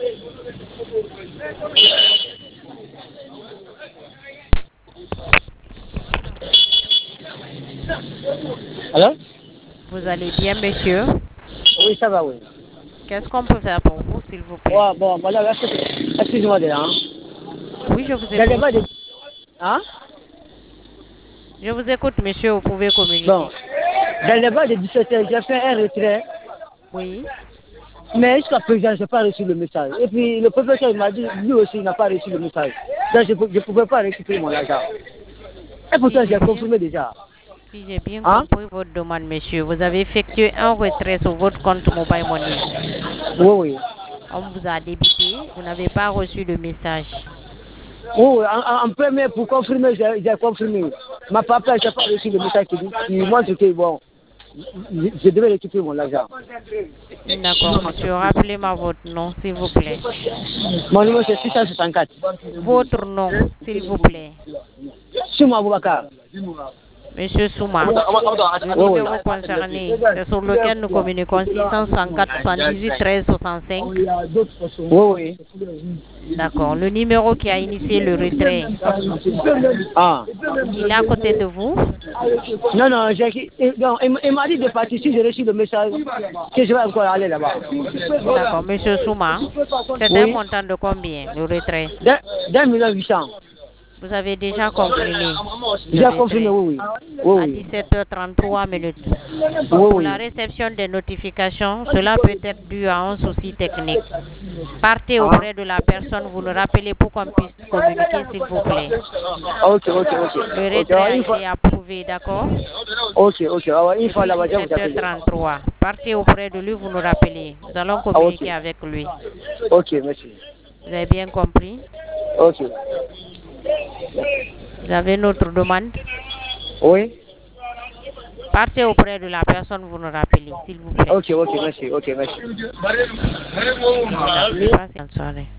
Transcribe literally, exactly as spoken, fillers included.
Alors? Vous allez bien, monsieur? Oui, ça va, oui. Qu'est-ce qu'on peut faire pour vous, s'il vous plaît? Ouais, bon, voilà, excuse-moi de là. Hein. Oui, je vous Dans le écoute. bas de... Hein? Je vous écoute, monsieur, vous pouvez Bon, communiquer. dans le bas de dix-sept heures, j'ai fait un retrait. Oui. Mais jusqu'à présent, je n'ai pas reçu le message. Et puis, le professeur m'a dit, lui aussi, il n'a pas reçu le message. Donc, je ne pouvais pas récupérer mon argent. Et pourtant, Si j'ai j'ai bien, confirmé déjà. si j'ai bien Hein? compris votre demande, monsieur, vous avez effectué un retrait sur votre compte Mobile Money. Oui, oui. On vous a débité, vous n'avez pas reçu le message. Oui, oui. En, en premier, pour confirmer, j'ai j'ai confirmé. Ma papa, je n'ai pas reçu le message qui dit, qui montre que, bon, je, je devais récupérer mon argent. D'accord, monsieur, rappelez-moi votre nom, s'il vous plaît. Mon numéro, c'est six cent soixante-quatre. Votre nom, s'il vous plaît. Souma Boubacar. Monsieur Souma, le Oui, oui. numéro concerné, c'est sur lequel nous communiquons six cent soixante-quatre soixante-dix-huit treize soixante-cinq. Oui, oui. D'accord. Le numéro qui a initié le retrait, Ah. il est à côté de vous? Non, non, j'ai, non, il, il m'a dit de partir si j'ai reçu le message que je vais encore aller là-bas. D'accord. Monsieur Souma, c'est un Oui. montant de combien, le retrait? D'un million huit cents. Vous avez déjà confirmé le J'ai confirmé, retrait oui, oui. Oui, à oui. dix-sept heures trente-trois minutes. Oui, Pour oui. la réception des notifications, cela peut être dû à un souci technique. Partez Ah. auprès de la personne, vous le rappelez pour qu'on puisse communiquer, s'il vous plaît. Ok, ok, ok. Le Ok, retrait alors, a une fois. été approuvé, d'accord? Ok, ok. Alors, une fois Depuis là-bas, je vais vous dix-sept heures appeler. trente-trois. Partez auprès de lui, vous nous rappelez. Nous allons Ah, ok. communiquer avec lui. Ok, merci. Vous avez bien compris? Ok. Vous avez notre demande? Oui. Partez auprès de la personne, vous nous rappelez, s'il vous plaît. Ok, ok, merci. Ok, merci. Merci, passez une soirée.